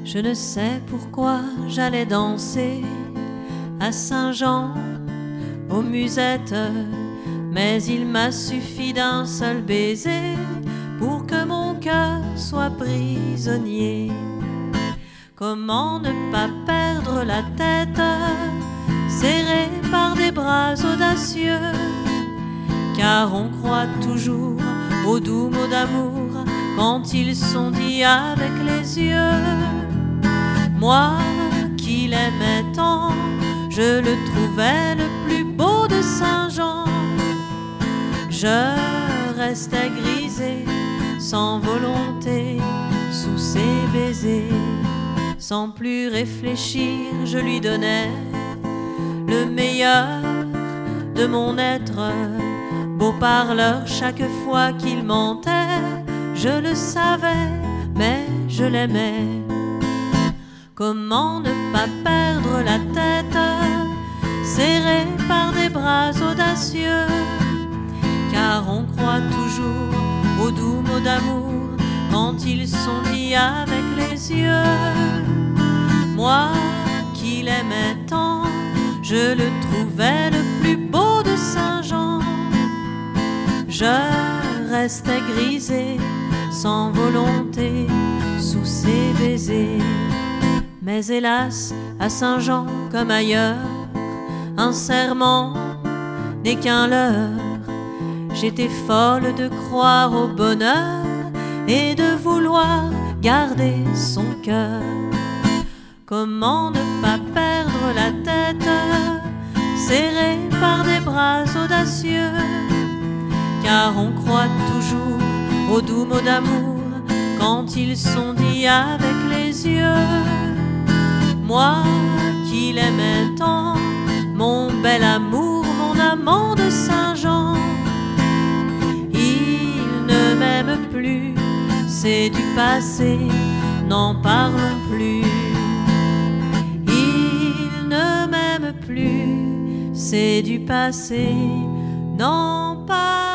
Je ne sais pourquoi j'allais danser à Saint-Jean aux musettes, mais il m'a suffi d'un seul baiser pour que mon cœur soit prisonnier. Comment ne pas perdre la tête, serré par des bras audacieux, car on croit toujours aux doux mots d'amour quand ils sont dits avec les yeux. Moi qui l'aimais tant, je le trouvais le plus beau de Saint-Jean. Je restais grisé, sans volonté, sous ses baisers. Sans plus réfléchir, je lui donnais le meilleur de mon être. Beau parleur, chaque fois qu'il mentait, je le savais, mais je l'aimais. Comment ne pas perdre la tête, serré par des bras audacieux, car on croit toujours aux doux mots d'amour quand ils sont dits avec les yeux. Moi qui l'aimais tant, je le trouvais le plus beau de Saint-Jean. Je restais grisé, sans volonté, sous ses baisers. Mais hélas, à Saint-Jean comme ailleurs, un serment n'est qu'un leurre. J'étais folle de croire au bonheur et de vouloir garder son cœur. Comment ne pas perdre la tête, serré par des bras audacieux, car on croit toujours aux doux mots d'amour quand ils sont dits avec les yeux. Moi qui l'aimais tant, mon bel amour, mon amant de Saint-Jean, il ne m'aime plus, c'est du passé, n'en parlons plus. Il ne m'aime plus, c'est du passé, n'en parlons plus.